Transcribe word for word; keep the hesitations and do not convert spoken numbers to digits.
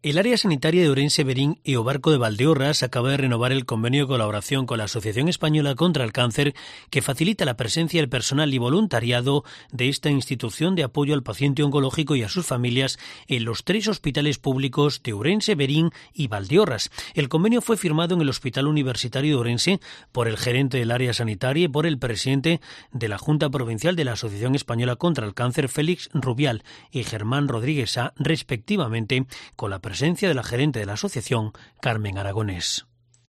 El área sanitaria de Ourense, Verín y Obarco de Valdeorras acaba de renovar el convenio de colaboración con la Asociación Española contra el Cáncer, que facilita la presencia del personal y voluntariado de esta institución de apoyo al paciente oncológico y a sus familias en los tres hospitales públicos de Ourense, Verín y Valdeorras. El convenio fue firmado en el Hospital Universitario de Ourense por el gerente del área sanitaria y por el presidente de la Junta Provincial de la Asociación Española contra el Cáncer, Félix Rubial, y Germán Rodríguez Sá, respectivamente, con la presencia de la gerente de la asociación, Carmen Aragonés.